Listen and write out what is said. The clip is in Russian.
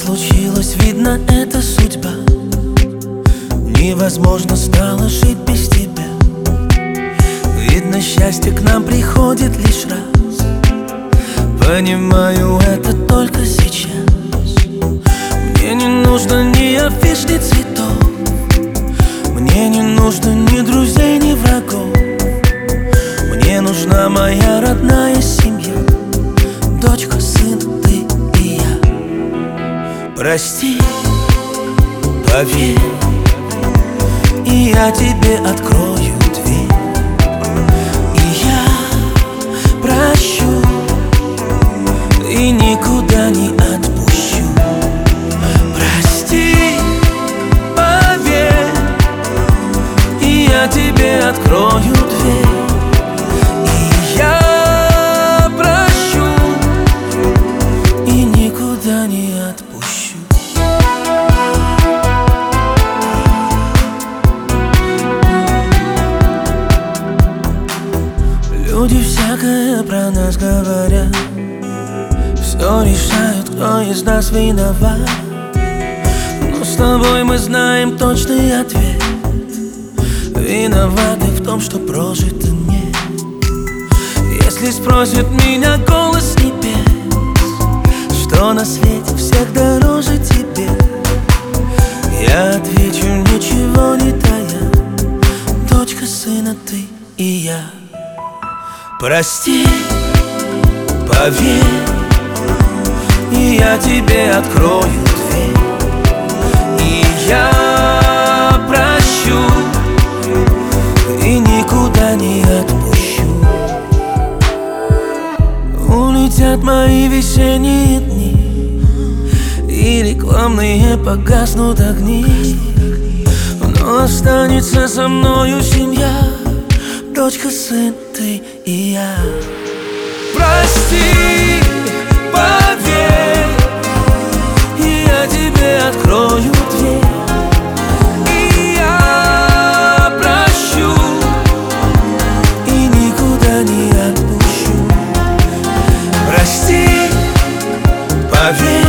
случилось, видно, это судьба. Невозможно стало жить без тебя. Видно, счастье к нам приходит лишь раз. Понимаю это только сейчас. Мне не нужно ни афиш, ни цветов. Мне не нужно ни друзей, ни врагов. Мне нужна моя родная семья. Дочка, сын, ты и я. Прости, поверь, и я тебе открою дверь. И я прощу, и никуда не отпущу. Прости, поверь, и я тебе открою дверь. И я прощу, и никуда не отпущу. Люди всякое про нас говорят, все решают, кто из нас виноват. Но с тобой мы знаем точный ответ. Виноваты в том, что прожито нет. Если спросит меня голос небес, что на свете всех дороже тебе, я отвечу, ничего не тая. Дочка, сына, ты и я. Прости, поверь, и я тебе открою дверь. И я прощу, и никуда не отпущу. Улетят мои весенние дни, и рекламные погаснут огни, но останется со мною семья. Дочка, сын, ты и я. Прости, поверь, и я тебе открою дверь. И я прощу, и никуда не отпущу. Прости, поверь,